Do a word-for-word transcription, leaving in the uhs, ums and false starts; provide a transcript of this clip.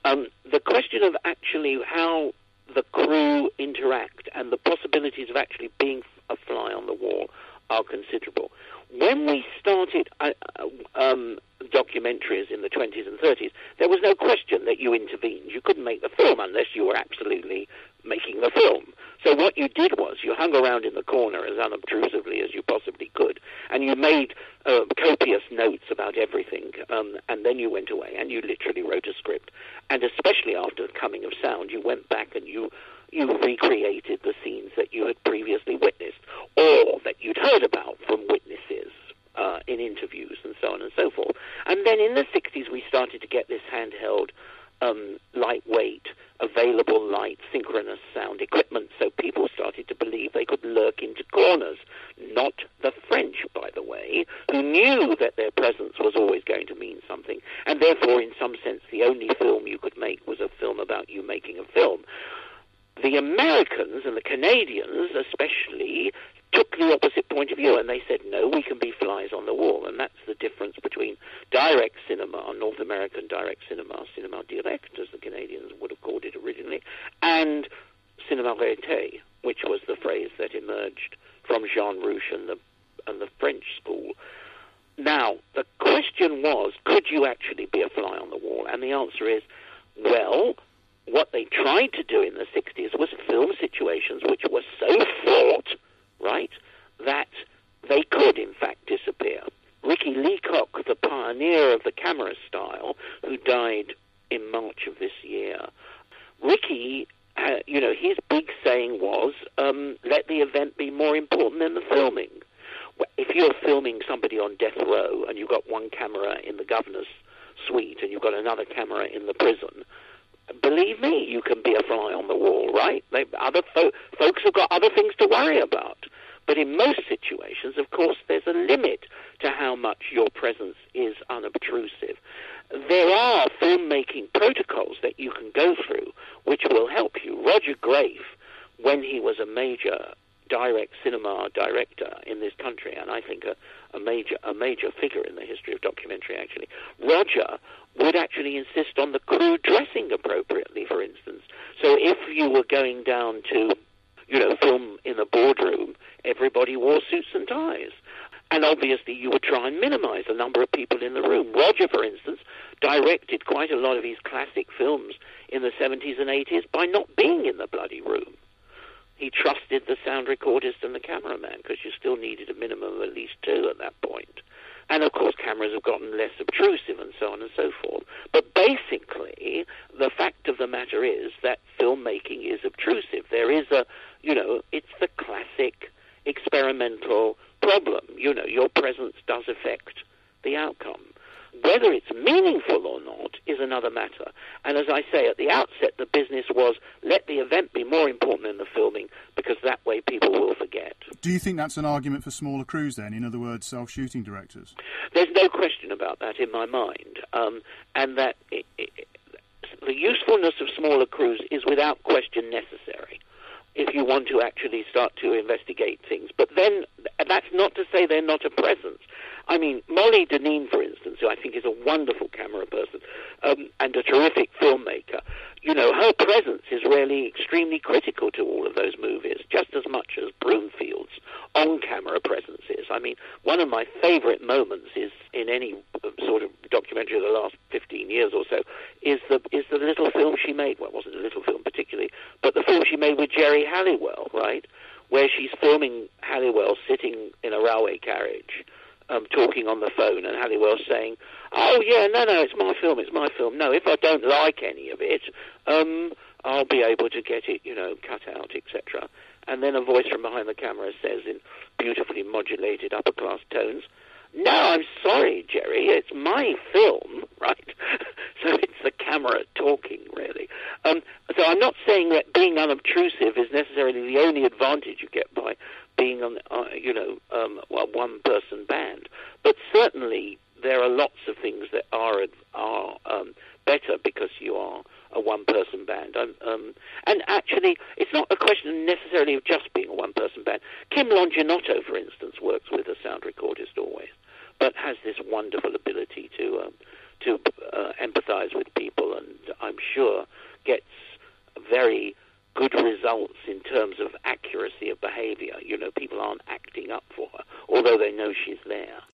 Um, the question of actually how the crew interact and the possibilities of actually being a fly on the wall are considerable. When we started uh, um, documentaries in the twenties and thirties, there was no question that you intervened. You couldn't make the film unless you were absolutely making the film. So what you did was you hung around in the corner as unobtrusively as you possibly could, and you made uh, copious notes about everything, um, and then you went away and you literally wrote a script. And especially after the coming of sound, you went back and you you recreated the scenes that you had previously witnessed or that you'd heard about from witnesses uh, in interviews and so on and so forth. And then in the sixties, we started to get this handheld, um, lightweight, available light, synchronous sound equipment, so people started to believe they could lurk into corners. Not the French, by the way, who knew that their presence was always going to mean something, and therefore, in some sense, the only film you could make was a film about you making a film. The Americans and the Canadians, especially, took the opposite point of view, and they said, no, we can be flies on the wall, and that's the difference between direct cinema, North American direct cinema, cinema direct, as the Canadians would have called it originally, and cinéma réalité, which was the phrase that emerged from Jean Rouch and the, and the French school. Now, the question was, could you actually be a fly on the wall? And the answer is, well, what they tried to do in the sixties was film situations which were so fraught, right, that they could, in fact, disappear. Ricky Leacock, the pioneer of the camera style, who died in March of this year, Ricky, uh, you know, his big saying was, um, let the event be more important than the filming. If you're filming somebody on death row and you've got one camera in the governor's suite and you've got another camera in the prison, believe me, you can be a fly on the wall, right? They, other fo- folks have got other things to worry about. But in most situations, of course, there's a limit to how much your presence is unobtrusive. There are filmmaking protocols that you can go through which will help you. Roger Grafe, when he was a major direct cinema director in this country, and I think a, a major a major figure in the history of documentary, actually, Roger would actually insist on the crew dressing appropriately, for instance. So if you were going down to, you know, film in a boardroom, everybody wore suits and ties. And obviously you would try and minimize the number of people in the room. Roger, for instance, directed quite a lot of his classic films in the seventies and eighties by not being in the bloody room. He trusted the sound recordist and the cameraman, because you still needed a minimum of at least two at that point. And, of course, cameras have gotten less obtrusive and so on and so forth. But basically, the fact of the matter is that filmmaking is obtrusive. There is a, you know, it's the classic experimental problem. You know, your presence does affect the outcome. Whether it's meaningful or not is another matter. And as I say, at the outset, the business was, let the event be more important than the filming, because that way people will forget. Do you think that's an argument for smaller crews then? In other words, self-shooting directors? There's no question about that in my mind. Um, and that it, it, the usefulness of smaller crews is without question necessary if you want to actually start to investigate things. But then, that's not to say they're not a presence. I mean, Molly Dineen, for instance, who I think is a wonderful camera person um, and a terrific filmmaker, you know, her presence is really extremely critical to all of those movies, just as much as Broomfield's on-camera presence is. I mean, one of my favorite moments is in any sort of documentary of the last fifteen years or so is the is the little film she made. Well, it wasn't a little film particularly, but the film she made with Jerry Halliwell, right, where she's filming Halliwell sitting in a railway carriage, Um, talking on the phone, and Halliwell saying, oh, yeah, no, no, it's my film, it's my film. No, if I don't like any of it, um, I'll be able to get it, you know, cut out, et cetera. And then a voice from behind the camera says in beautifully modulated upper-class tones, no, I'm sorry, Jerry, it's my film, right? So it's the camera talking, really. Um, so I'm not saying that being unobtrusive is necessarily the only advantage you get by being on, uh, you know, um, a one-person band. But certainly there are lots of things that are are um, better because you are a one-person band. Um, um, and actually, it's not a question necessarily of just being a one-person band. Kim Longinotto, for instance, works with a sound recordist always, but has this wonderful ability to um, to uh, empathise with people, and I'm sure gets very good results in terms of accuracy of behaviour. You know, people aren't acting up for her, although they know she's there.